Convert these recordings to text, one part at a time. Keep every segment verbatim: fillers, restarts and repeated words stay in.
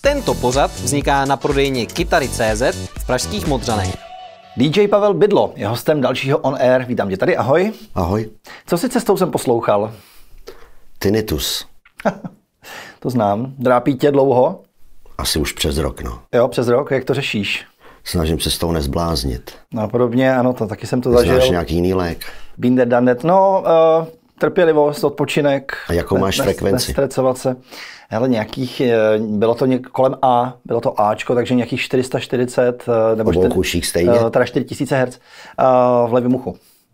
Tento pořad vzniká na prodejně Kytary tečka cé zet v pražských Modřanech. dý džej Pavel Bydlo je hostem dalšího On Air. Vítám tě tady, ahoj. Ahoj. Co si cestou jsem poslouchal? Tinnitus. To znám. Drápí tě dlouho? Asi už přes rok, no. Jo, přes rok. Jak to řešíš? Snažím se z toho nezbláznit. No podobně, ano, to taky jsem to Znáš zažil. nějaký jiný lék? Been there, done that. No, uh, trpělivost, odpočinek. A jakou máš ne, frekvenci? Nestrecovat se. Hele, nějakých, bylo to něk, kolem A, bylo to Ačko, takže nějakých čtyři sta čtyřicet, nebo obou kuších stejně? teda čtyři tisíce hertzů v levém uchu.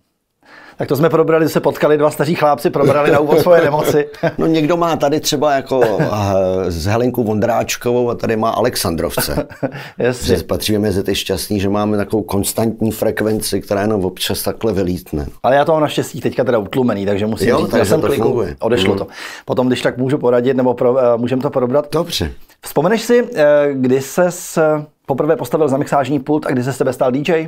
Tak to jsme probrali, se potkali dva staří chlápci, probrali na úvod svoje nemoci. No někdo má tady třeba jako s Helenku Vondráčkovou a tady má Alexandrovce. Jasně. Patříme mezi ty šťastní, že máme takovou konstantní frekvenci, která jenom občas takhle vylítne. Ale já to mám naštěstí teďka teda utlumený, takže musím jo, říct, takže že jsem to kliku, funguje. odešlo mm. to. Potom, když tak můžu poradit, nebo pro, můžeme to probrat. Dobře. Vzpomeneš si, kdy ses poprvé postavil za mixážní pult a kdy se s tebe stal dý džej?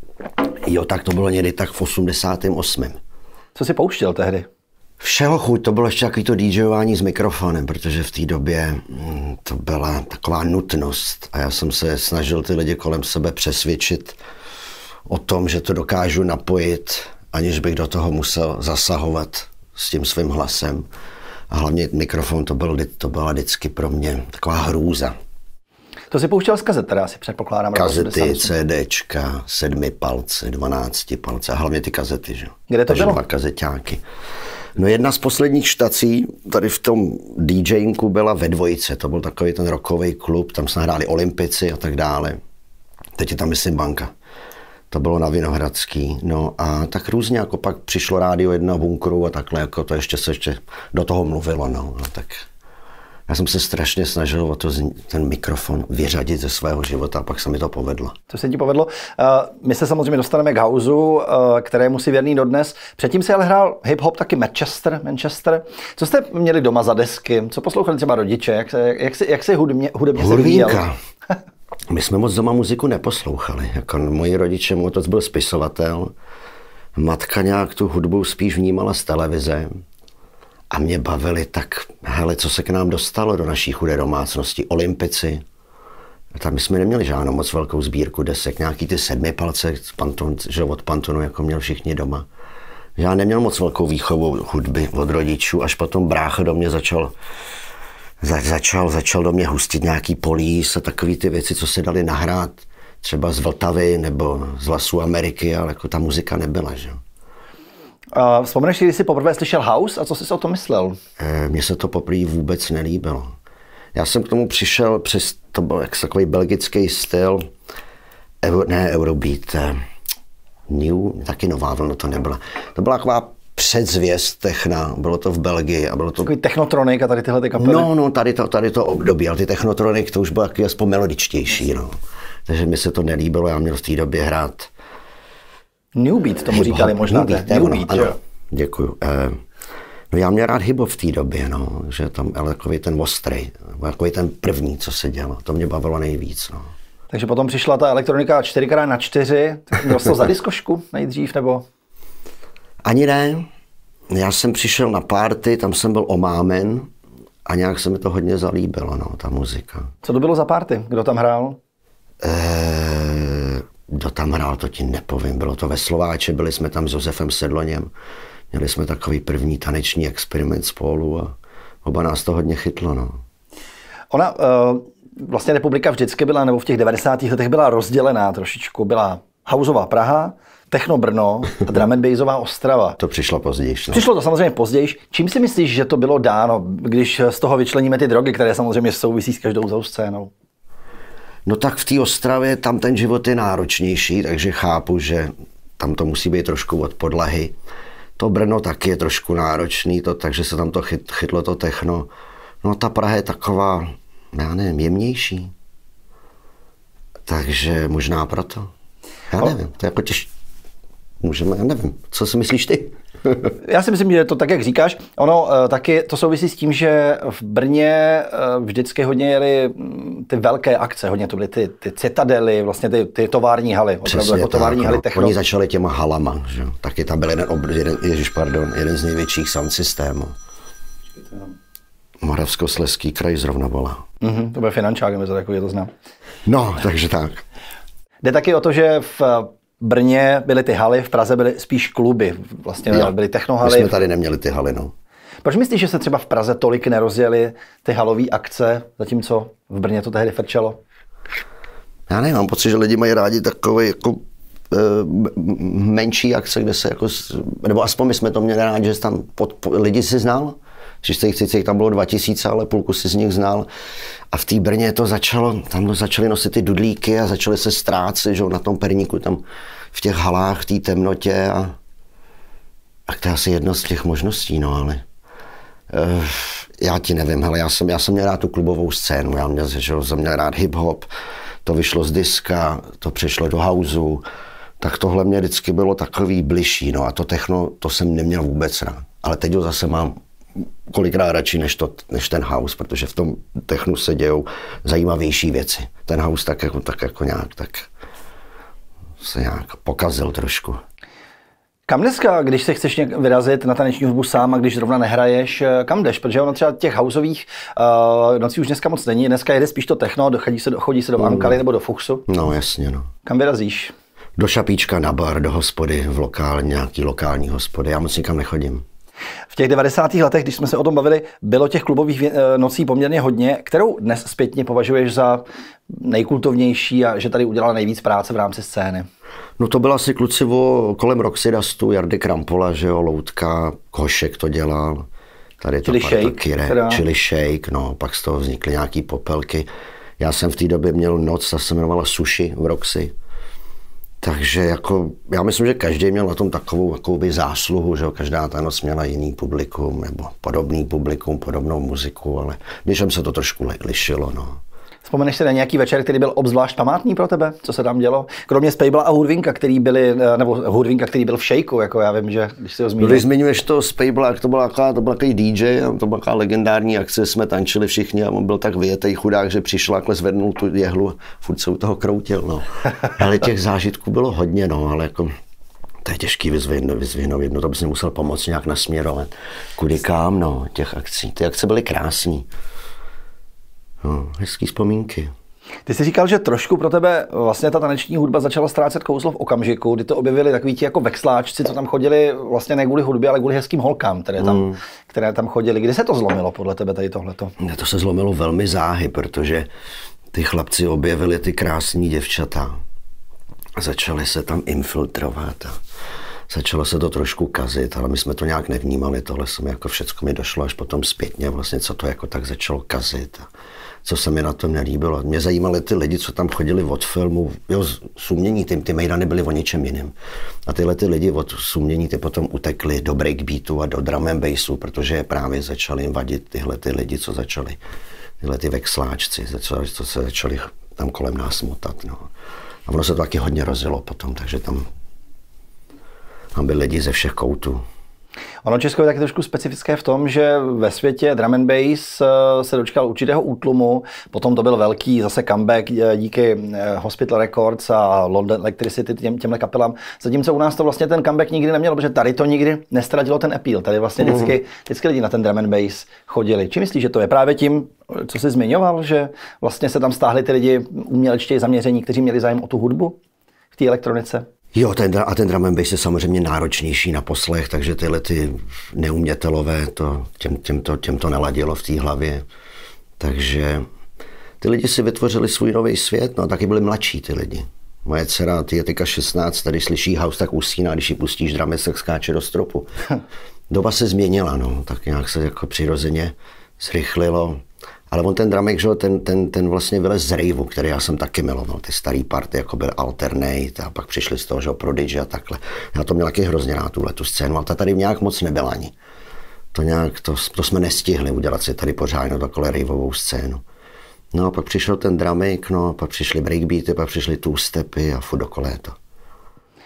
Jo, tak to bylo někdy tak v osmdesátém osmém Co jsi pouštěl tehdy? Všeho chuť, to bylo ještě takový to DJování s mikrofonem, protože v té době mm, to byla taková nutnost a já jsem se snažil ty lidi kolem sebe přesvědčit o tom, že to dokážu napojit, aniž bych do toho musel zasahovat s tím svým hlasem. A hlavně mikrofon to, byl, to byla vždycky pro mě taková hrůza. To si pouštěl z kazet, teda si předpokládám. Kazety, CDčka, sedmi palce, dvanácti palce a hlavně ty kazety, že? Kde to Takže bylo? Dva kazeťáky. No jedna z posledních štací tady v tom DJinku byla ve Dvojice, to byl takový ten rockový klub, tam se nahráli Olympici a tak dále. Teď je tam myslím banka. To bylo na Vinohradský. No a tak různě, jako pak přišlo rádio jedna bunkru a takhle, jako to ještě se ještě do toho mluvilo, no. no tak já jsem se strašně snažil o to, ten mikrofon vyřadit ze svého života a pak se mi to povedlo. To se ti povedlo. My se samozřejmě dostaneme k houseu, kterému si věrný dodnes. Předtím si ale hrál hip-hop taky Manchester. Manchester. Co jste měli doma za desky? Co poslouchali třeba rodiče? Jak, se, jak, si, jak si hudebně, hudebně se vyvíjel? My jsme moc doma muziku neposlouchali. Jako moji rodiče, můj otec byl spisovatel. Matka nějak tu hudbu spíš vnímala z televize. A mě bavili tak, hele, co se k nám dostalo do naší chudé domácnosti, Olympici. Tam jsme neměli žádnou moc velkou sbírku desek, nějaký ty sedmi palce Panton, že od Pantonu, jako měl všichni doma. Já neměl moc velkou výchovu hudby od rodičů, až potom brácha do mě začal, za, začal, začal do mě hustit nějaký Police a takový ty věci, co se dali nahrát třeba z Vltavy nebo z Hlasu Ameriky, ale jako ta muzika nebyla, že? Uh, vzpomeneš si, když jsi poprvé slyšel house a co jsi o tom myslel? E, mně se to poprvé vůbec nelíbilo. Já jsem k tomu přišel přes, to byl jak takový belgický styl, euro, ne Eurobeat, eh, New, taky nová vlna to nebyla. To byla taková předzvěst techna, bylo to v Belgii a bylo to... Takový technotronik a tady tyhle ty kapely? No, no, tady to, tady to období, ale ty technotronik to už bylo taky aspoň melodičtější, no. Takže mi se to nelíbilo, já měl v té době hrát New Beat tomu říkali možná. New Beat, New ano, Beat, ano, jo. Děkuju. Eh, no já měl rád hip-hop v té době, no, že tam ale takový ten ostrej, takový ten první, co se dělo, to mě bavilo nejvíc, no. Takže potom přišla ta elektronika čtyři krát na čtyři, byl jsi to za diskošku nejdřív, nebo? Ani ne, já jsem přišel na party, tam jsem byl omámen a nějak se mi to hodně zalíbilo, no, ta muzika. Co to bylo za party? Kdo tam hrál? Eh, kdo tam hrál, to ti nepovím. Bylo to ve Slováče, byli jsme tam s Josefem Sedloněm. Měli jsme takový první taneční experiment spolu a oba nás to hodně chytlo. No. Ona, vlastně republika vždycky byla, nebo v těch devadesátých letech byla rozdělená trošičku. Byla houseová Praha, techno Brno a drum and bassová Ostrava. To přišlo později. No. Přišlo to samozřejmě později. Čím si myslíš, že to bylo dáno, když z toho vyčleníme ty drogy, které samozřejmě souvisí s každou tou scénou? No tak v té Ostravě tam ten život je náročnější, takže chápu, že tam to musí být trošku od podlahy. To Brno taky je trošku náročný, to, takže se tam to chyt, chytlo to techno. No ta Praha je taková, já nevím, jemnější. Takže možná proto. Já nevím, to je jako těž... Můžeme, já nevím, co si myslíš ty? Já si myslím, že to tak, jak říkáš, ono taky to souvisí s tím, že v Brně vždycky hodně jeli ty velké akce, hodně to byly ty, ty citadely, vlastně ty, ty tovární haly, opravdu jako tovární haly techno. Oni začali těma halama, že? Taky tam byl jeden, jeden, ježiš, pardon, jeden z největších sound systémů. Moravskoslezský kraj zrovna volá. Mm-hmm, to bude finančák, nebo to takový, to znám. No, takže tak. Jde taky o to, že v Brně byly ty haly, v Praze byly spíš kluby, vlastně jo. byly technohaly. My jsme tady neměli ty haly, no. Proč myslíš, že se třeba v Praze tolik nerozjeli ty halové akce, zatímco v Brně to tehdy frčelo? Já nevím, mám pocit, že lidi mají rádi takové jako e, menší akce, kde se jako, nebo aspoň my jsme to měli rádi, že tam pod, pod, lidi si znal, že z těch jich tam bylo dva tisíce, ale půlku si z nich znal. A v té Brně to začalo, tam začali nosit ty dudlíky a začali se ztrácet, že na tom perníku, tam v těch halách, v té temnotě a, a to je asi jedna z těch možností, no ale uh, já ti nevím, hele, já jsem, já jsem měl rád tu klubovou scénu, já měl, že jsem měl rád hip-hop, to vyšlo z diska, to přešlo do houseu, tak tohle mě vždycky bylo takový bližší, no a to techno, to jsem neměl vůbec rád, ale teď ho zase mám kolikrát radši než, to, než ten house, protože v tom technu se dějou zajímavější věci. Ten house tak jako, tak jako nějak tak se nějak pokazil trošku. Kam dneska, když se chceš vyrazit na taneční hudbu sám a když zrovna nehraješ, kam jdeš? Protože ono třeba těch houseových uh, nocí už dneska moc není. Dneska jede spíš to techno, chodí se do, chodí se do Ankaly nebo do Fuchsu. No jasně, no. Kam vyrazíš? Do Šapíčka, na bar, do hospody, v lokál, nějaký lokální hospody. Já moc nikam nechodím. V těch devadesátých letech, když jsme se o tom bavili, bylo těch klubových nocí poměrně hodně. Kterou dnes zpětně považuješ za nejkultovnější a že tady udělala nejvíc práce v rámci scény? No to byla asi kluci o, kolem Roxy Dustu, Jardy Krampola, že jo, Loutka, Košek to dělal. Tady Chili Shake. Kire, Chili Shake, no, pak z toho vznikly nějaký popelky. Já jsem v té době měl noc, ta se jmenovala Sushi v Roxy. Takže jako, já myslím, že každý měl na tom takovou jakoby zásluhu, že jo, každá ta noc měla jiný publikum nebo podobný publikum, podobnou muziku, ale když se to trošku lišilo, no. Vzpomeneš si na nějaký večer, který byl obzvlášť památný pro tebe? Co se tam dělo? Kromě Spejbla a Hurvinka, který byli, nebo Hurvinka, který byl v Shakeu, jako já vím, že když si ho zmínil. Když zmiňuješ to Spejbla, to byla taková, to byla takový D J, to byla taková legendární akce, jsme tančili všichni a on byl tak vyjetej chudák, že přišel a zvednul tu jehlu, furt se u toho kroutil, no. Ale těch zážitků bylo hodně, no, ale jako to je těžký vyzvihnout, vyzvihnout jedno, to bys musel pomoct nějak nasměrovat. Kudy kam, no, těch akcí. Ty akce byly krásný. No, hezký vzpomínky. Ty jsi říkal, že trošku pro tebe vlastně ta taneční hudba začala ztrácet kouzlo v okamžiku, kdy to objevili takový ti jako vexláčci, co tam chodili vlastně ne kvůli hudbě, ale kvůli hezkým holkám, které tam, mm. které tam chodili. Kdy se to zlomilo podle tebe tady tohleto? To se zlomilo velmi záhy, protože ty chlapci objevili ty krásný děvčata a začali se tam infiltrovat a začalo se to trošku kazit, ale my jsme to nějak nevnímali, tohle se mi jako všecko mi došlo až potom zpětně, vlastně co to jako tak začalo kazit. A co se mi na tom nelíbilo. Mě zajímaly ty lidi, co tam chodili od filmu, jo, sumění, ty, ty mejdany byly o něčem jiným. A tyhle ty lidi od sumění ty potom utekli do breakbeatu a do drum and bassu, protože je právě začali vadit tyhle ty lidi, co začali, tyhle ty vexláčci, co, co se začali tam kolem nás motat. No. A ono se to taky hodně rozjelo potom, takže tam, tam byli lidi ze všech koutů. Ono Česko je taky trošku specifické v tom, že ve světě drum and bass se dočkal určitého útlumu, potom to byl velký zase comeback díky Hospital Records a London Electricity těm, těmhle kapelám, zatímco u nás to vlastně ten comeback nikdy nemělo, protože tady to nikdy nestratilo ten appeal, tady vlastně vždycky, vždycky lidi na ten drum and bass chodili. Či myslíš, že to je právě tím, co jsi zmiňoval, že vlastně se tam stáhli ty lidi umělečtěji zaměření, kteří měli zájem o tu hudbu v té elektronice? Jo, ten, a ten drum and bass je samozřejmě náročnější na poslech, takže tyhle ty neumětelové, to, těm, těm, to, těm to neladilo v té hlavě. Takže ty lidi si vytvořili svůj nový svět, no taky byli mladší ty lidi. Moje dcera, ty je teďka šestnáct, tady slyší house, tak usíná, když ji pustíš drum, tak skáče do stropu. Doba se změnila, no, tak nějak se jako přirozeně zrychlilo. Ale on ten dramek, že ten, ten, ten vlastně vylez z raveu, který já jsem taky miloval, ty starý party, jako byl Alternate a pak přišli z toho, že Prodigy a takhle. Já to měl taky hrozně rád, tuhle tu scénu, ale ta tady nějak moc nebyla ani. To nějak, to, to jsme nestihli udělat si tady pořádnou takhle raveovou scénu. No a pak přišel ten dramek, no a pak přišli breakbeaty, pak přišli two-stepy a furt dokola je to.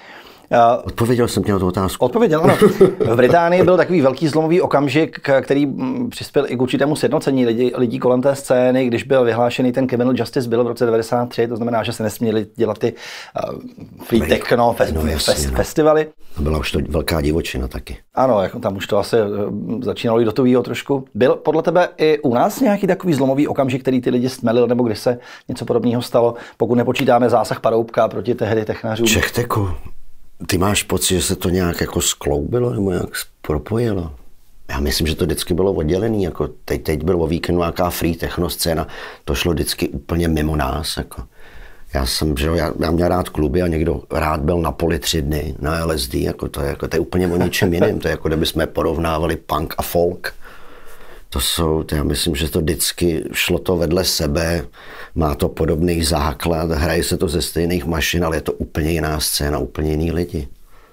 Odpověděl jsem tě na tu otázku. Odpověděl, ano. V Británii byl takový velký zlomový okamžik, který přispěl i k určitému sjednocení lidí, lidí kolem té scény, když byl vyhlášený ten Criminal Justice Bill v roce devadesát tři, to znamená, že se nesměli dělat ty uh, free techno fest, no, jasně, fest, no. festivaly. To byla už to velká divočina taky. Ano, jako tam už to asi uh, začínalo jít do toho trošku. Byl podle tebe i u nás nějaký takový zlomový okamžik, který ty lidi stmelil, nebo kdy se něco podobného stalo, pokud nepočítáme zásah Paroubka proti tehdy technařům? Čechteku. Ty máš pocit, že se to nějak jako skloubilo nebo nějak propojilo? Já myslím, že to vždycky bylo oddělený, jako teď, teď bylo o víkendu nějaká free techno scéna, to šlo vždycky úplně mimo nás, jako. Já jsem, že jo, já, já měl rád kluby a někdo rád byl na poli tři dny, na L S D, jako to je, jako, to je úplně o ničem jiným, to je jako kdyby jsme porovnávali punk a folk. To jsou, to já myslím, že to vždycky šlo to vedle sebe, má to podobný základ, hraje se to ze stejných mašin, ale je to úplně jiná scéna, úplně jiný lidi.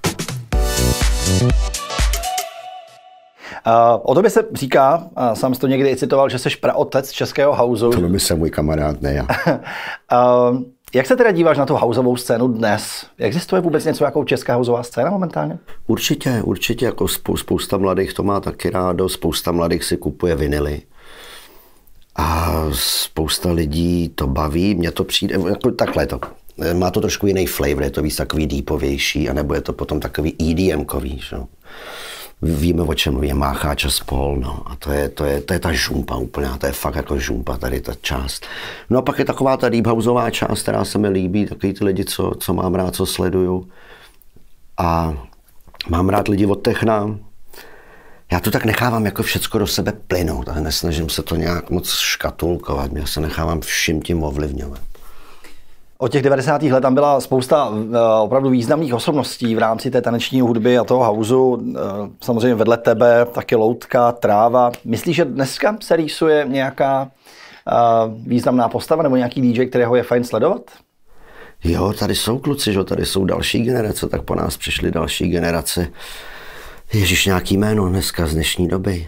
Uh, o tobě se říká, a sám jsi to někdy i citoval, že jsi praotec českého houseu. To by se můj kamarád, ne já. uh, jak se teda díváš na tu houseovou scénu dnes? Existuje vůbec něco jako česká houseová scéna momentálně? Určitě, určitě, jako spou, spousta mladých to má taky rádo, spousta mladých si kupuje vinily. A spousta lidí to baví, mně to přijde, jako takhle to. Má to trošku jiný flavor, je to víc takový deepovější, anebo je to potom takový E D M-kový, že? Víme, o čem mluví, Mácháč a spol, no. A to je, to, je, to je ta žumpa úplně, to je fakt jako žumpa, tady ta část. No a pak je taková ta deep houseová část, která se mi líbí, takový ty lidi, co, co mám rád, co sleduju. A mám rád lidi od techna. Já to tak nechávám jako všecko do sebe plynout, ale nesnažím se to nějak moc škatulkovat, já se nechávám vším tím ovlivňovat. Od těch devadesátých let tam byla spousta uh, opravdu významných osobností v rámci té taneční hudby a toho houseu. Uh, samozřejmě vedle tebe taky Loutka, Tráva. Myslíš, že dneska se rýsuje nějaká uh, významná postava nebo nějaký D J, kterého je fajn sledovat? Jo, tady jsou kluci, že? Tady jsou další generace, tak po nás přišly další generace. Ježíš, nějaký jméno dneska z dnešní doby?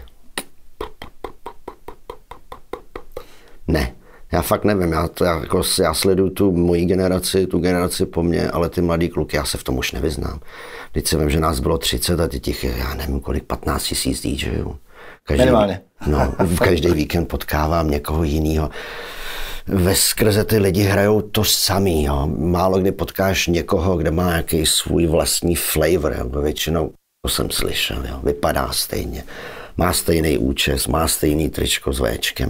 Ne. Já fakt nevím, já, to, já, jako, já sleduju tu moji generaci, tu generaci po mně, ale ty mladý kluky, já se v tom už nevyznám. Vždyť si vím, že nás bylo třicet a těch je, já nevím kolik, patnáct tisíc D Jů. Minimálně. No, v každý víkend potkávám někoho jiného. Veskrze ty lidi hrajou to samý, jo. Málo kdy potkáš někoho, kde má nějaký svůj vlastní flavor, jo. Většinou to jsem slyšel, jo. Vypadá stejně. Má stejný účes, má stejný tričko s véčkem.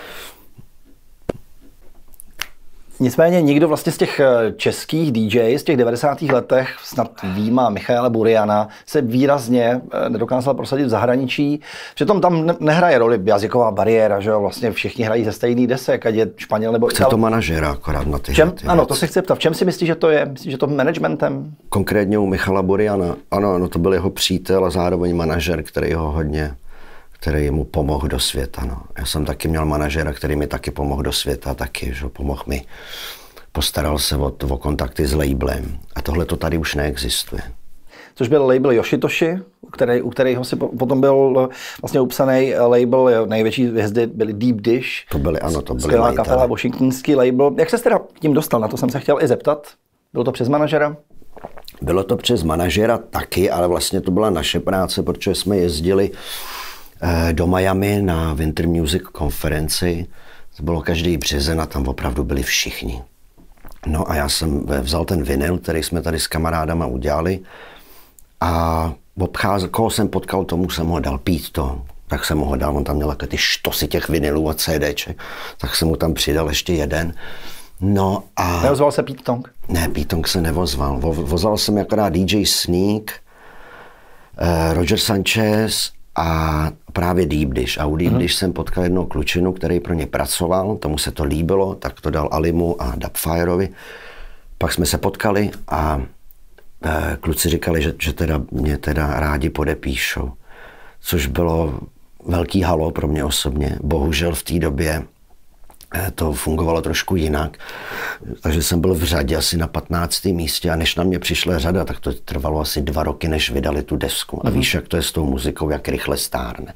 Nicméně nikdo vlastně z těch českých D J z těch devadesátých letech, snad výjima Michaela Buriana, se výrazně nedokázal prosadit v zahraničí. Přitom tam nehraje roli jazyková bariéra, že jo, vlastně všichni hrají ze stejný desek, ať je Španěl nebo Chce to manažera akorát na ty, čem, ty Ano, věci. to se chci ptat. V čem si myslíš, že to je? Myslíš, že to managementem? Konkrétně u Michala Buriana. Ano, no to byl jeho přítel a zároveň manažer, který ho hodně který mu pomohl do světa. No. Já jsem taky měl manažera, který mi taky pomohl do světa, taky, že pomohl mi. Postaral se o, o kontakty s labelem. A tohle to tady už neexistuje. Což byl label Yoshitoshi, u, který, u kterého si potom byl vlastně upsaný label, největší hvězdy byly Deep Dish. To byly, ano, to byly skvělá kapela, washingtonský label. Jak ses teda tím dostal? Na to jsem se chtěl i zeptat. Bylo to přes manažera? Bylo to přes manažera taky, ale vlastně to byla naše práce, protože jsme jezdili do Miami na Winter Music konferenci. To bylo každý březen a tam opravdu byli všichni. No a já jsem vzal ten vinyl, který jsme tady s kamarádama udělali a obcházel, koho jsem potkal, tomu jsem ho dal pít to. Tak jsem ho dal, on tam měl ty štosy těch vinylů a CDček, tak jsem mu tam přidal ještě jeden. No a... Neozval se Pete Tong? Ne, Pete Tong se nevozval. Vo, vozal jsem akorát D J Sneak, eh, Roger Sanchez a právě Deep Dish. A u Deep mm-hmm. Dish jsem potkal jednou klučinu, který pro ně pracoval, tomu se to líbilo, tak to dal Alimu a Dubfireovi. Pak jsme se potkali a e, kluci říkali, že, že teda mě teda rádi podepíšou. Což bylo velký halo pro mě osobně. Bohužel v té době e, to fungovalo trošku jinak. Takže jsem byl v řadě asi na patnáctém místě a než na mě přišla řada, tak to trvalo asi dva roky, než vydali tu desku. A víš, jak to je s tou muzikou, jak rychle stárne.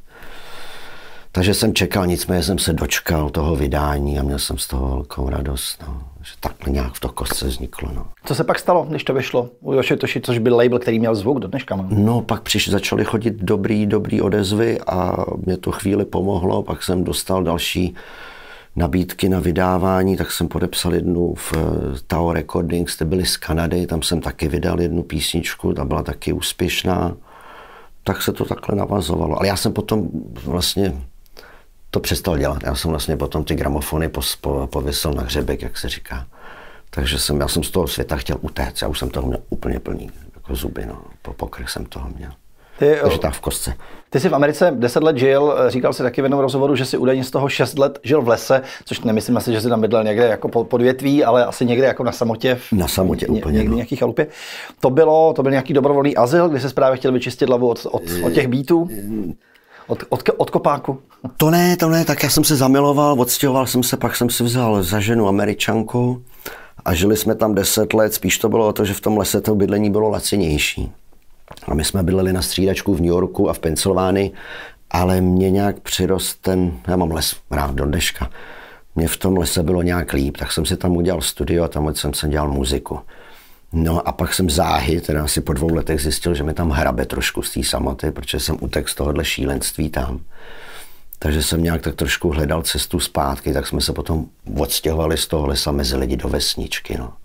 Takže jsem čekal, nicméně jsem se dočkal toho vydání a měl jsem z toho velkou radost. No. Že takhle nějak v to kostce vzniklo. No. Co se pak stalo, když to vyšlo u Yoshitoshi, což byl label, který měl zvuk do dneška? No, no pak přišli, začaly chodit dobrý, dobrý odezvy a mě to chvíli pomohlo. Pak jsem dostal další nabídky na vydávání, tak jsem podepsal jednu v Tao Recordings, ty byly z Kanady, tam jsem taky vydal jednu písničku, ta byla taky úspěšná. Tak se to takhle navazovalo. Ale já jsem potom vlastně to přestal dělat. Já jsem vlastně potom ty gramofony pověsil na hřebek, jak se říká. Takže jsem, já jsem z toho světa chtěl utéct. Já už jsem toho měl úplně plný, jako zuby, no. Po pokrch jsem toho měl. Ty, Takže tak v kostce. Ty jsi v Americe deset let žil, říkal jsi taky v jednom rozhovoru, že jsi údajně z toho šest let žil v lese, což nemyslím asi, že jsi tam bydlel někde jako pod větví, ale asi někde jako na samotě. V, na samotě ně, úplně. Někdy no. nějaký chalupě. To bylo, to byl nějaký dobrovolný azyl, kdy jsi právě chtěl vyčistit hlavu od, od, od těch beatů? Od, od, od kopáku? To ne, to ne, tak já jsem se zamiloval, odstěhoval jsem se, pak jsem si vzal za ženu Američanku a žili jsme tam deset let, spíš to bylo o to, že v tom lese to bydlení bylo lacinější. A my jsme bydleli na střídačku v New Yorku a v Pensylvánii, ale mě nějak přirost ten, já mám les rád do dneška, mě v tom lese bylo nějak líp, tak jsem si tam udělal studio a tam jsem se dělal muziku. No a pak jsem záhy, teda asi po dvou letech zjistil, že mi tam hrabe trošku z té samoty, protože jsem utekl z tohohle šílenství tam. Takže jsem nějak tak trošku hledal cestu zpátky, tak jsme se potom odstěhovali z toho lesa mezi lidi do vesničky, no.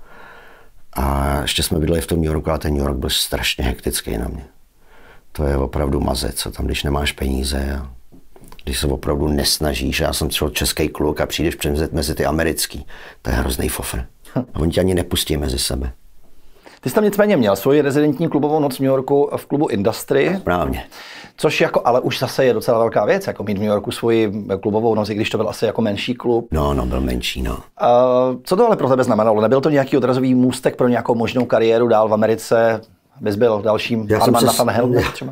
A ještě jsme bydleli v tom New Yorku, a ten New York byl strašně hektický na mě. To je opravdu mazec, co tam, když nemáš peníze a když se opravdu nesnažíš. Já jsem třeba český kluk a přijdeš přemzet mezi ty americký. To je hrozný fofr. A oni tě ani nepustí mezi sebe. Ty jsi tam nicméně měl svoji rezidentní klubovou noc v New Yorku v klubu Industry. Správně. Což jako, ale už zase je docela velká věc, jako mít v New Yorku svoji klubovou noc, i když to byl asi jako menší klub. No, no, byl menší, no. Uh, co to ale pro tebe znamenalo? Nebyl to nějaký odrazový můstek pro nějakou možnou kariéru dál v Americe? Bys byl dalším Armanda van Helden třeba?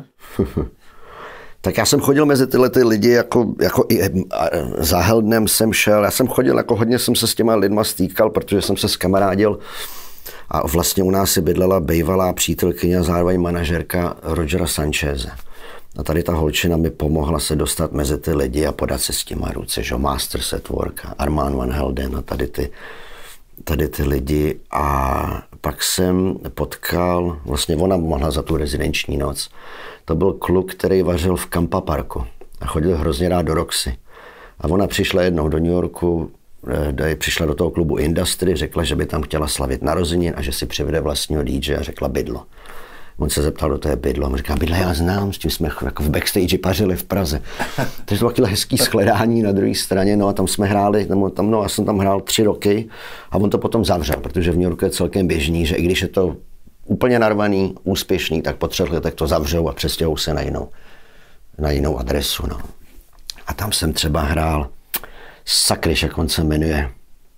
Tak já jsem chodil mezi tyhle ty lidi, jako, jako i za Heldenem jsem šel. Já jsem chodil, jako hodně jsem se s těma lidma stýkal, protože jsem se skamarádil. A vlastně u nás si bydlela bývalá přítelkyně a zároveň manažerka Rogera Sancheze. A tady ta holčina mi pomohla se dostat mezi ty lidi a podat se s těma ruce, že Masters at Work, Armand van Helden a tady ty, tady ty lidi. A pak jsem potkal, vlastně ona mohla za tu rezidenční noc. To byl kluk, který vařil v Kampa Parku a chodil hrozně rád do Roxy. A ona přišla jednou do New Yorku, přišla do toho klubu Industry, řekla, že by tam chtěla slavit narozeniny a že si přivede vlastního dý džeje a řekla bydlo. On se zeptal, do toho je bydlo. A on říká, bydlo já znám, s tím jsme jako v backstage pařili v Praze. Takže to bylo takové hezký shledání na druhé straně, no a tam jsme hráli, tam, no, já jsem tam hrál tři roky a on to potom zavřel, protože v New Yorku je celkem běžný, že i když je to úplně narvaný, úspěšný, tak po třech letech to zavřou a přestěhou se na jinou, na jinou adresu, no. A tam jsem třeba hrál sakryš, jak on se jmenuje,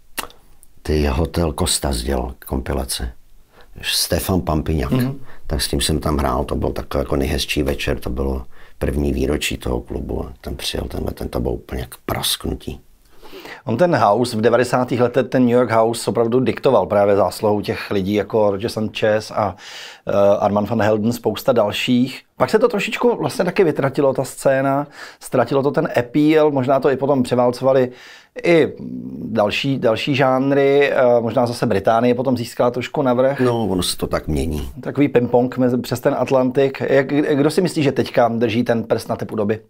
ty Hotel Kostas dělal kompilace. Stefan Pampignac. Mm-hmm. Tak s tím jsem tam hrál, to byl takový jako nejhezčí večer, to bylo první výročí toho klubu a tam přijel tenhle, ten to byl úplně jak prasknutí. On ten house v devadesátých letech, ten New York house opravdu diktoval právě zásluhou těch lidí jako Roger Sanchez a uh, Armand van Helden, spousta dalších. Pak se to trošičku vlastně taky vytratilo, ta scéna, ztratilo to ten appeal, možná to i potom převálcovali i další, další žánry, uh, možná zase Británie potom získala trošku navrch. No, ono se to tak mění. Takový ping-pong přes ten Atlantik. Jak, kdo si myslí, že teďka drží ten prst na tepu doby?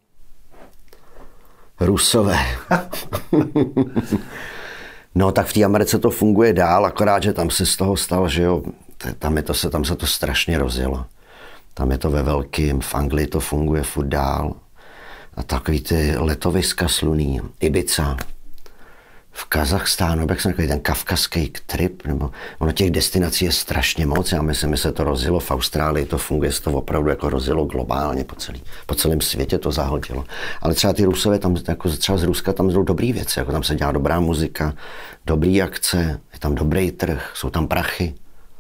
Rusové. No tak v té Americe to funguje dál, akorát, že tam se z toho stalo, že jo, tam, je to se, tam se to strašně rozjelo. Tam je to ve velkým, v Anglii to funguje furt dál. A takový ty letoviska sluný, Ibiza, v Kazachstánu, jak jsem takový ten kavkazský trip, nebo ono těch destinací je strašně moc, já myslím, že se to rozjelo v Austrálii, to funguje, se to opravdu jako rozjelo globálně po, celý, po celém světě to zahltilo. Ale třeba ty Rusové, tam, jako třeba z Ruska, tam jsou dobrý věci, jako tam se dělá dobrá muzika, dobrý akce, je tam dobrý trh, jsou tam prachy.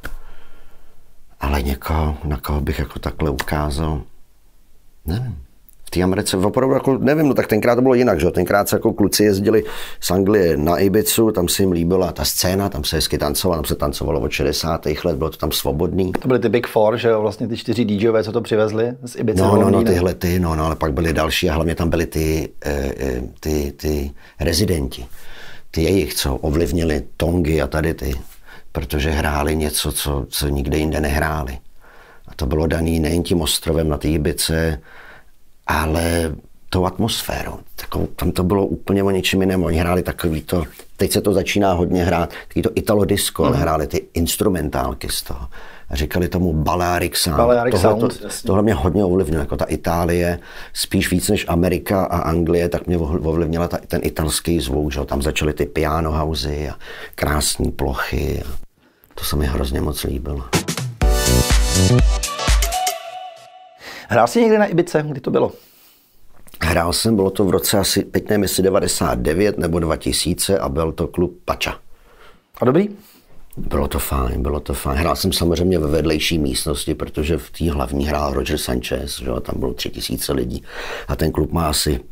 Ale někoho, na koho bych jako takhle ukázal, nevím. V té Americe opravdu jako, nevím, no tak tenkrát to bylo jinak, že? Tenkrát se jako kluci jezdili z Anglie na Ibizu, tam se jim líbila ta scéna, tam se hezky tancovalo, tam se tancovalo od šedesátých let, bylo to tam svobodný. To byly ty Big Four, že jo, vlastně ty čtyři DJové, co to přivezli z Ibiza. No, no, no, tyhle ty, no, no, ale pak byly další a hlavně tam byly ty, ty, ty, ty rezidenti. ty jejich, co ovlivnili Tongy a tady ty, protože hráli něco, co, co nikde jinde nehráli. A to bylo daný nejen tím ostrovem na té Ibize, ale tou atmosférou. Takovou, tam to bylo úplně o něčem jiném. Oni hráli takový to, teď se to začíná hodně hrát, takový to Italo disco, mm. ale hráli ty instrumentálky z toho. A říkali tomu Balearic Sound. Balearic tohle, Sound, to, tohle mě hodně ovlivnilo, jako ta Itálie, spíš víc než Amerika a Anglie, tak mě ovlivnila ta, ten italský zvuk, že? Tam začaly ty piano housey a krásné plochy. A to se mi hrozně moc líbilo. Hrál jsi někdy na Ibize? Kdy to bylo? Hrál jsem, bylo to v roce asi, teď nevím, jestli devadesát devět nebo dva tisíce a byl to klub Pača. A dobrý? Bylo to fajn, bylo to fajn. Hrál jsem samozřejmě ve vedlejší místnosti, protože v té hlavní hrál Roger Sanchez, že? Tam bylo tři tisíce lidí a ten klub má asi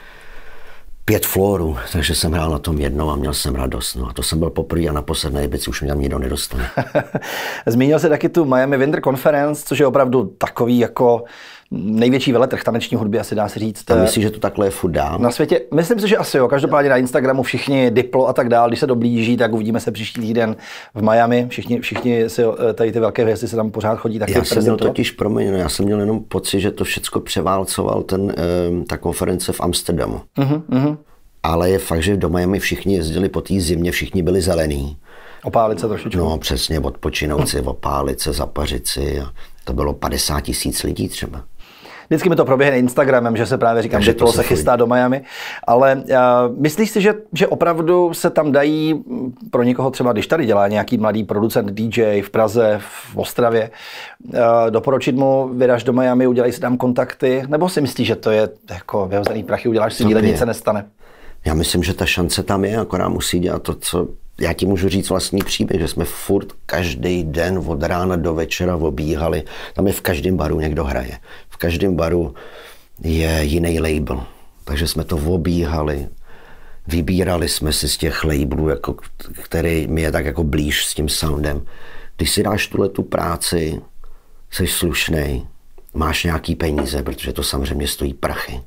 pět florů, takže jsem hrál na tom jednou a měl jsem radost. No a to jsem byl poprvé a naposled na Ibizi už mě tam nikdo nedostane. Zmínil se taky tu Miami Winter Conference, což je opravdu takový jako největší veletrh taneční hudby, asi dá se říct. A myslíš, že to takhle je furt dál? Na světě, myslím si, že asi jo. Každopádně na Instagramu všichni Diplo a tak dál, když se doblíží, tak uvidíme se příští týden v Miami. Všichni, všichni si, tady ty velké hvězdy se tam pořád chodí. Já jsem měl totiž, promiň, já jsem měl jenom pocit, že to všecko převálcoval ten, ta konference v Amsterdamu. Uh-huh, uh-huh. Ale je fakt, že do Miami všichni jezdili po té zimě, všichni byli zelení. Opálit se trošičku. No přesně, odpočinout si, opálit se, zapařit si. To bylo padesát tisíc lidí třeba. Vždycky mi to proběhne Instagramem, že se právě říkám, že to se chystá do Miami. Ale uh, myslíš si, že, že opravdu se tam dají pro někoho třeba, když tady dělá nějaký mladý producent D J v Praze, v Ostravě, uh, doporučit mu, vyraž do Miami, udělej si tam kontakty, nebo si myslíš, že to je jako vyhozený prachy, uděláš si díle, nic se nestane? Já myslím, že ta šance tam je, akorát musí dělat to, co... Já ti můžu říct vlastní příběh, že jsme furt každý den od rána do večera obíhali. Tam je v každém baru někdo hraje. V každém baru je jiný label. Takže jsme to obíhali. Vybírali jsme si z těch labelů, jako, který mi je tak jako blíž s tím soundem. Když si dáš tuhle tu práci, jsi slušnej, máš nějaký peníze, protože to samozřejmě stojí prachy,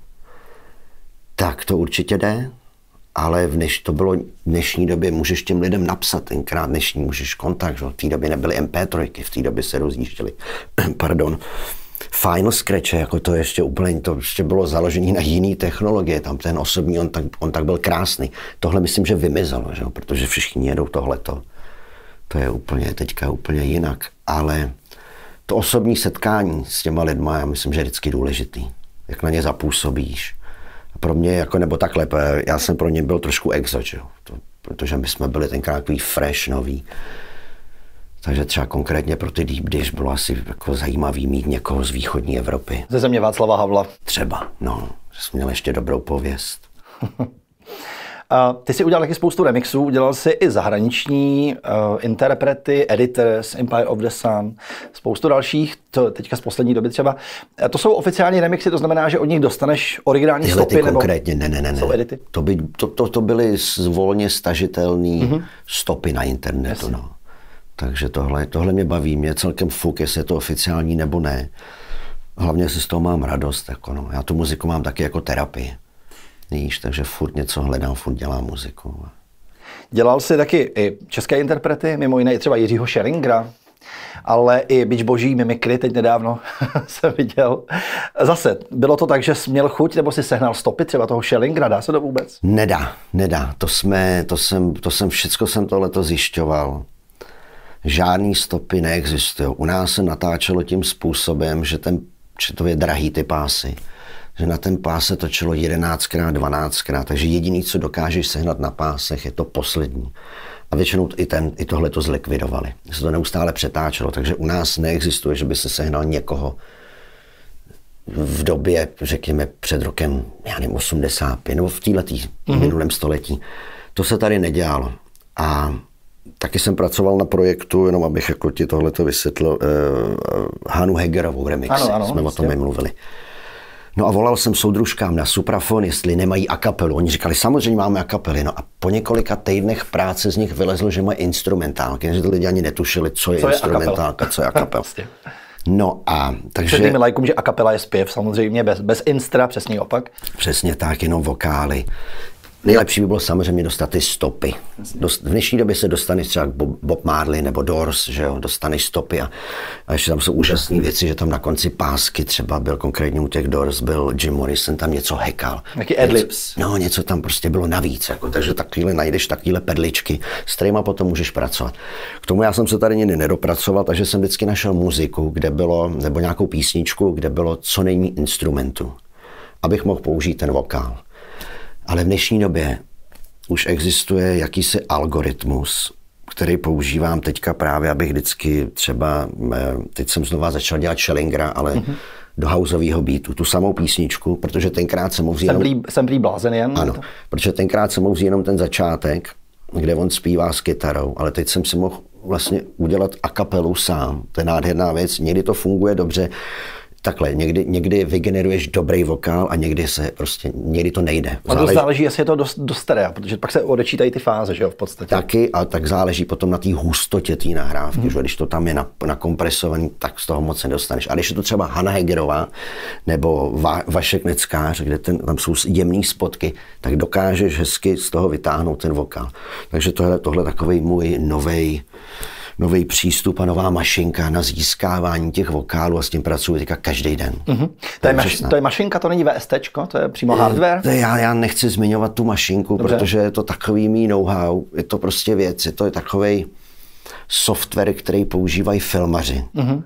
tak to určitě jde. Ale v dneš, to bylo v dnešní době, můžeš těm lidem napsat, tenkrát dnešní můžeš kontakt, že? V té době nebyly em pé tři, v té době se rozjížděly, pardon, Final Scratche, jako to ještě úplně, to ještě bylo založené na jiný technologie, tam ten osobní, on tak, on tak byl krásný. Tohle myslím, že vymizelo, že? Protože všichni jedou tohleto. To je úplně, teďka úplně jinak, ale to osobní setkání s těma lidma, já myslím, že je vždycky důležitý, jak na ně zapůsobíš. Pro mě, jako, nebo takhle, já jsem pro ně byl trošku exo, že? To, protože my jsme byli tenkrát takový fresh, nový. Takže třeba konkrétně pro ty Deep Dish bylo asi jako zajímavý mít někoho z východní Evropy. Ze země Václava Havla. Třeba, no, že jsem měl ještě dobrou pověst. A ty jsi udělal taky spoustu remixů, udělal jsi i zahraniční uh, interprety, Editors, Empire of the Sun, spoustu dalších, to teďka z poslední doby třeba. A to jsou oficiální remixy, to znamená, že od nich dostaneš originální Tyhle stopy, ty nebo konkrétně, ne, ne, ne, ne. Jsou edity? To, by, to, to, to byly volně stažitelné mm-hmm. stopy na internetu, no. Takže tohle, tohle mě baví, mě celkem fuk, jestli je to oficiální nebo ne. Hlavně si z toho mám radost, jako no. Já tu muziku mám taky jako terapii. Víš, takže furt něco hledám, furt dělám muziku. Dělal jsi taky i české interprety, mimo jiné třeba Jiřího Scheringra, ale i Bič boží mimikry, teď nedávno jsem viděl. Zase, bylo to tak, že jsi měl chuť, nebo jsi sehnal stopy třeba toho Scheringra, dá se to vůbec? Nedá, nedá, to jsme, to jsem, to jsem, všecko jsem tohleto zjišťoval. Žádný stopy neexistují. U nás se natáčelo tím způsobem, že, ten, že to je drahý ty pásy. Že na ten pás se točilo jedenáctkrát, dvanáctkrát, takže jediný, co dokážeš sehnat na pásech, je to poslední. A většinou i, ten, i tohle to zlikvidovali. Se to neustále přetáčelo, takže u nás neexistuje, že by se sehnal někoho v době, řekněme, před rokem, já nevím, osmdesát pět, nebo v této mm-hmm. minulém století. To se tady nedělalo. A taky jsem pracoval na projektu, jenom abych jako ti tohleto vysvětlil, uh, Hanu Hegerovou remixy, ano, ano, jsme o tom mluvili. No a volal jsem soudružkám na Suprafon, jestli nemají a kapelu. Oni říkali, samozřejmě máme a kapely. No a po několika týdnech práce z nich vylezlo, že mají instrumentálky, že ty lidi ani netušili, co je co instrumentálka, je co je a kapel. No a takže... Předtím lajkům, že a kapela je zpěv, samozřejmě bez, bez instra, přesně opak. Přesně tak, jenom vokály. Nejlepší by bylo samozřejmě dostat ty stopy. Dost, v dnešní době se dostaneš třeba Bob, Bob Marley nebo Doors, že jo, dostaneš stopy a, a ještě tam jsou úžasné věci, že tam na konci pásky třeba byl konkrétně u těch Doors, byl Jim Morrison, tam něco hekal. Jaký adlibs. No, něco tam prostě bylo navíc, jako, takže takovýhle najdeš takovýhle perličky, s kterýma potom můžeš pracovat. K tomu já jsem se tady nikdy nedopracoval, takže jsem vždycky našel muziku, kde bylo, nebo nějakou písničku, kde bylo co nejméně instrumentu, abych mohl použít ten vokál. Ale v dnešní době už existuje jakýsi algoritmus, který používám teďka právě, abych vždycky třeba, teď jsem znova začal dělat Schellingera, ale mm-hmm. do houseového beatu, tu samou písničku, protože tenkrát jsem mohl vzít jenom... Jsem, jsem prý blázen jen. Ano, protože tenkrát jsem mohl vzít jenom ten začátek, kde on zpívá s kytarou, ale teď jsem si mohl vlastně udělat a kapelu sám. To je nádherná věc, někdy to funguje dobře, takhle, někdy, někdy vygeneruješ dobrý vokál a někdy se prostě, někdy to nejde. A to záleží, jestli je to do, do stereo, protože pak se odečítají ty fáze, že jo, v podstatě. Taky, a tak záleží potom na té hustotě té nahrávky, hmm. že když to tam je nakompresovaný, tak z toho moc nedostaneš. A když je to třeba Hana Hegerová nebo Va, Vašek Neckář, kde ten, tam jsou jemný spotky, tak dokážeš hezky z toho vytáhnout ten vokál. Takže tohle, tohle takovej můj novej nový přístup a nová mašinka na získávání těch vokálů a s tím pracuji teďka každý den. Mm-hmm. To, je maš- to je mašinka, to není VSTčko, to je přímo hardware? To je, já, já nechci zmiňovat tu mašinku, dobře, protože je to takový mý know-how, je to prostě věc, je to takovej software, který používají filmaři. Mm-hmm.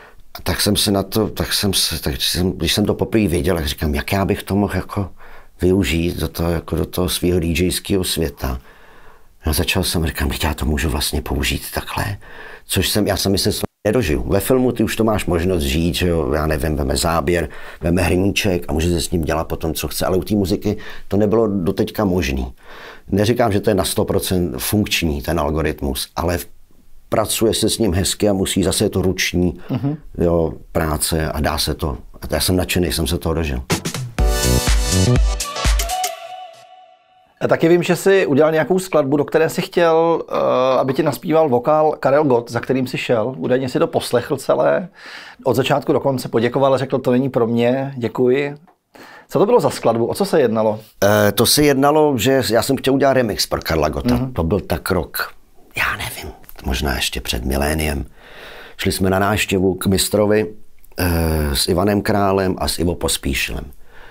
A tak jsem se na to, tak jsem se, tak jsem, když jsem to poprvé viděl, tak říkám, jak já bych to mohl jako využít do toho, jako do toho svého DJského světa. No, začal jsem, říkám, že já to můžu vlastně použít takhle, což jsem, já jsem se nedožil. Ve filmu ty už to máš možnost žít, že jo, já nevím, veme záběr, veme hrníček a můžete s ním dělat potom, co chce, ale u té muziky to nebylo doteďka možný. Neříkám, že to je na sto procent funkční, ten algoritmus, ale pracuje se s ním hezky a musí zase je to ruční mm-hmm. jo, práce a dá se to. A já jsem nadšený, jsem se toho dožil. A taky vím, že jsi udělal nějakou skladbu, do které jsi chtěl, uh, aby ti naspíval vokál Karel Gott, za kterým jsi šel. Údajně si to poslechl celé. Od začátku do konce poděkoval a řekl, to není pro mě, děkuji. Co to bylo za skladbu? O co se jednalo? E, to se jednalo, že já jsem chtěl udělat remix pro Karla Gotta. Mm-hmm. To byl tak rok, já nevím, možná ještě před miléniem. Šli jsme na návštěvu k mistrovi e, s Ivanem Králem a s Ivo Pospíšilem.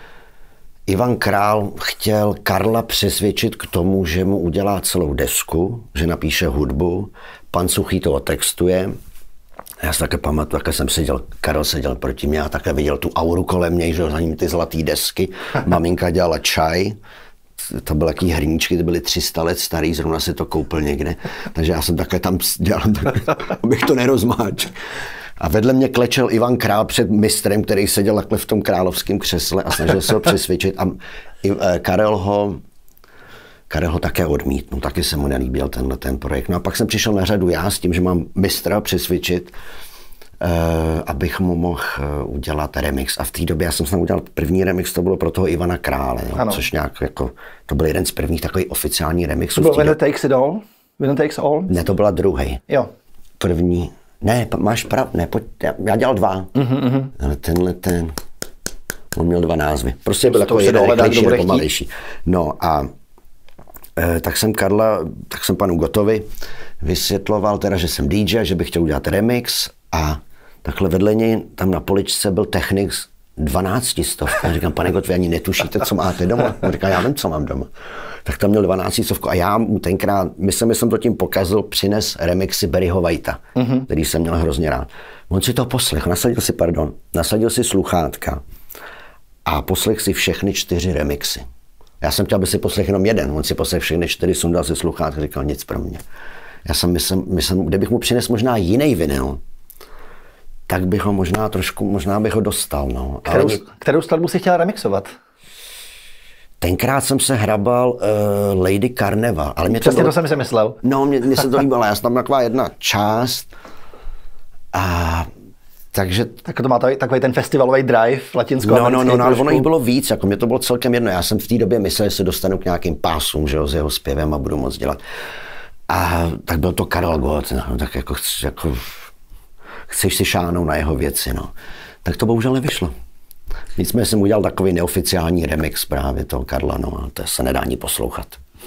Ivan Král chtěl Karla přesvědčit k tomu, že mu udělá celou desku, že napíše hudbu, pan Suchý to otextuje. Já si také pamatuju, jak jsem seděl, Karel seděl proti mě a také viděl tu auru kolem něj, že za ním ty zlatý desky. Maminka dělala čaj, to byly jaký hrníčky, ty byly tři sta let starý, zrovna si to koupil někde. Takže já jsem také tam dělal, abych to nerozmáč. A vedle mě klečel Ivan Král před mistrem, který seděl takhle v tom královském křesle a snažil se ho přesvědčit. A Karel ho, Karel ho také odmítnul, taky se mu nelíbil tenhle ten projekt. No a pak jsem přišel na řadu já s tím, že mám mistra přesvědčit, uh, abych mu mohl udělat remix. A v té době já jsem snad udělal první remix, to bylo pro toho Ivana Krále, jo, což nějak jako, to byl jeden z prvních takových oficiální remixů. To byl Winner Takes It All? Winner Takes All? Ne, to byla druhý. Jo. První. Ne, máš pravdu, ne, pojď, já, já dělal dva, mm-hmm. ale tenhle ten, on měl dva názvy. Prostě byl jako jeden rychlejší nebo pomalejší. No a e, tak jsem Karla, tak jsem panu Gottovi vysvětloval teda, že jsem dý džej, že bych chtěl udělat remix a takhle vedle něj tam na poličce byl Technics dvanáctistovka. Já říkám, pane Gott, vy ani netušíte, co máte doma. On říká, já vím, co mám doma. Tak tam měl dvanáctistovku a já mu tenkrát, myslím, že jsem to tím pokazil, přines remixy Barryho Whitea, mm-hmm. který jsem měl hrozně rád. On si to poslechl, nasadil si, pardon, nasadil si sluchátka a poslech si všechny čtyři remixy. Já jsem chtěl, aby si poslech jenom jeden, on si poslech všechny čtyři, sundal si sluchátka, říkal, nic pro mě. Já jsem myslel, myslel kdybych mu přines možná jiný vinyl, tak bych ho možná trošku, možná bych ho dostal. No. Kterou, Ale... kterou skladbu si chtěl remixovat? Tenkrát jsem se hrabal uh, Lady Carnival. Ale mě Přesně to, bylo... to jsem si myslel. No, mě, mě se to líbilo, já jsem tam taková jedna část a takže... Tak to má takový ten festivalový drive latinsko-americký. No, no, no, no, ale ono jich bylo víc, jako mě to bylo celkem jedno. Já jsem v té době myslel, že se dostanu k nějakým pásům, že jo, s jeho zpěvem a budu moc dělat. A tak byl to Karel Gott, no, tak jako, jako chceš si šáhnout na jeho věci, no. Tak to bohužel nevyšlo. Nicméně jsem udělal takový neoficiální remix právě toho Karla, no a to se nedá ani poslouchat.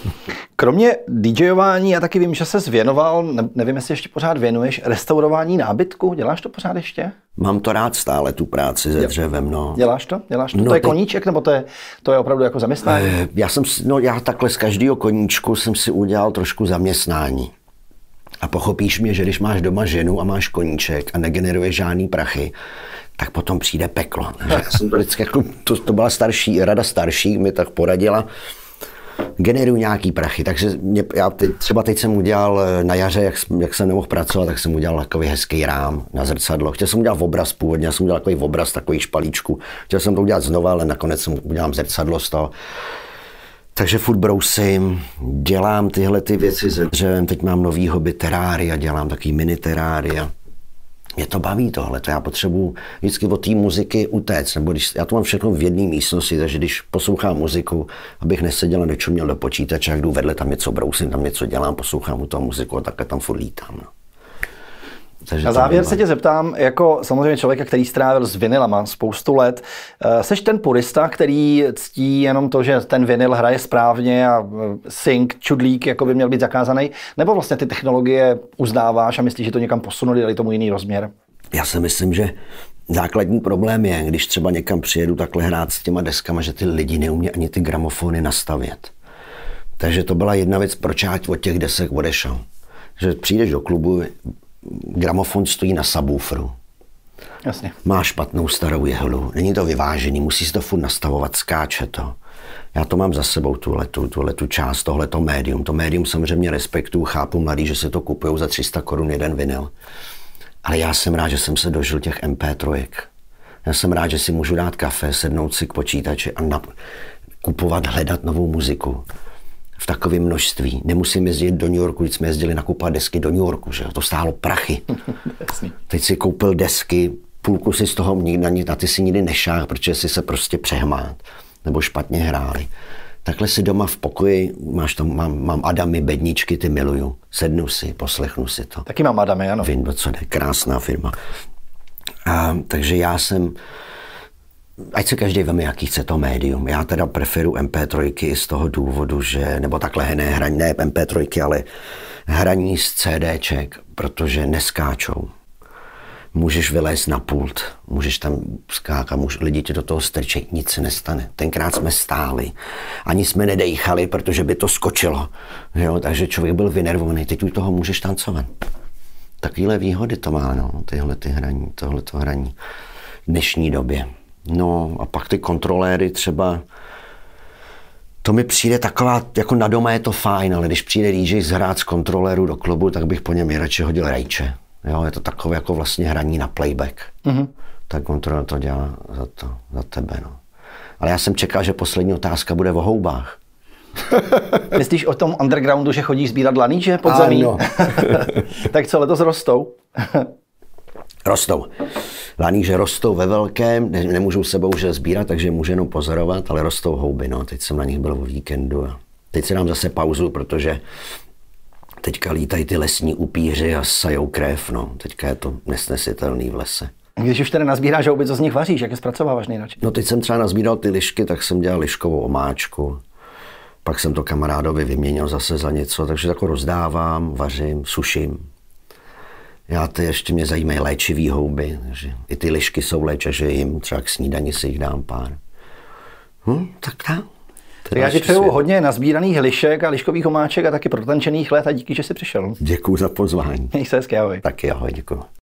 Kromě DJování, já taky vím, že ses věnoval, ne, nevím, jestli ještě pořád věnuješ, restaurování nábytku. Děláš to pořád ještě? Mám to rád stále, tu práci se dřevem, no. Děláš to? Děláš to? No, to je teď... koníček, nebo to je, to je opravdu jako zaměstnání? Já jsem, no já takhle z každého koníčku jsem si udělal trošku zaměstnání. A pochopíš mě, že když máš doma ženu a máš koníček a negeneruješ žádný prachy, tak potom přijde peklo. Já jsem to vždycky, jako, to, to byla starší, rada starších mi tak poradila, generuju nějaký prachy, takže mě, já teď, třeba teď jsem udělal na jaře, jak, jak jsem nemohl pracovat, tak jsem udělal takový hezký rám na zrcadlo. Chtěl jsem udělat obraz původně, já jsem udělal takový obraz, takový špalíčku. Chtěl jsem to udělat znova, ale nakonec jsem udělal zrcadlo z toho. Takže furt brousím, dělám tyhle ty věci se dřevem, teď mám nový hobby terária, dělám takový mini terária. Mě to baví tohle, to já potřebuji vždycky od té muziky utéct, nebo když, já to mám všechno v jedné místnosti, takže když poslouchám muziku, abych neseděl a nečuměl do počítače, jak jdu vedle, tam něco brousím, tam něco dělám, poslouchám u toho muziku a takhle tam furt lítám. No. Takže na závěr se tě zeptám, jako samozřejmě člověka, který strávil s vinylama spoustu let, seš ten purista, který ctí jenom to, že ten vinyl hraje správně a sync, čudlík jako by měl být zakázaný, nebo vlastně ty technologie uznáváš a myslíš, že to někam posunuli, dali tomu jiný rozměr? Já si myslím, že základní problém je, když třeba někam přijedu takhle hrát s těma deskama, že ty lidi neumí ani ty gramofony nastavět. Takže to byla jedna věc, proč já od těch desek odešel. Že přijdeš do klubu, gramofon stojí na subwooferu. Jasně. Má špatnou starou jehlu, není to vyvážený, musí si to furt nastavovat, skáče to. Já to mám za sebou, tuhletu, tuhletu část, tohleto médium. To médium samozřejmě respektuju, chápu mladý, že se to kupují za tři sta korun jeden vinyl. Ale já jsem rád, že jsem se dožil těch em pé tři. Já jsem rád, že si můžu dát kafe, sednout si k počítači a nap- kupovat, hledat novou muziku. V takovém množství. Nemusím jezdit do New Yorku, když jsme jezdili nakupovat desky do New Yorku, že to stálo prachy. Teď si koupil desky, půlku si z toho na, na ty si nikdy nešáhl, protože si se prostě přehmát, nebo špatně hráli. Takhle si doma v pokoji, máš tam, mám, mám Adamy, bedničky, ty miluju. Sednu si, poslechnu si to. Taky mám Adamy, ano. Vím, co jde, krásná firma. A, takže já jsem, ať se každý veme, jaký chce to médium. Já teda preferuji em pé tři z toho důvodu, že, nebo takhle ne, hraní, ne em pé tři, ale hraní z CDček, protože neskáčou. Můžeš vylézt na pult, můžeš tam skákat, můž, lidi ti do toho strčí, nic se nestane. Tenkrát jsme stáli, ani jsme nedejchali, protože by to skočilo. Jo, takže člověk byl vynervovaný, teď u toho můžeš tancovat. Takovéhle výhody to má, no, tyhle ty hraní, tohleto hraní v dnešní době. No a pak ty kontroléry třeba, to mi přijde taková, jako na doma je to fajn, ale když přijde dý džej zhrát z kontroléru do klubu, tak bych po něm radši hodil rajče. Jo, je to takové jako vlastně hraní na playback. Mm-hmm. Tak kontroler to dělá za, to, za tebe. No. Ale já jsem čekal, že poslední otázka bude o houbách. Myslíš o tom undergroundu, že chodíš sbírat laníže pod zemí? Ano. Tak co, letos rostou? Rostou. Laníže rostou ve velkém, ne, nemůžou sebou že sbírat, takže můžu jenom pozorovat, ale rostou houby. No. Teď jsem na nich byl o víkendu a teď si dám zase pauzu, protože teďka lítají ty lesní upíři a sajou krev. No. Teďka je to nesnesitelný v lese. Když už tedy nazbíráš houby, co z nich vaříš? Jak je zpracováváš nejradši? No teď jsem třeba nazbíral ty lišky, tak jsem dělal liškovou omáčku. Pak jsem to kamarádovi vyměnil zase za něco, takže tako rozdávám, vařím, suším. Já ty ještě mě zajímají léčivý houby, takže i ty lišky jsou léče, že jim třeba k snídani si jich dám pár. Hm, tak tak. Já ti přeju hodně nazbíraných lišek a liškových omáček a taky protančených let a díky, že jsi přišel. Děkuju za pozvání. Měj se hezky, ahoj. Taky ahoj, děkuju.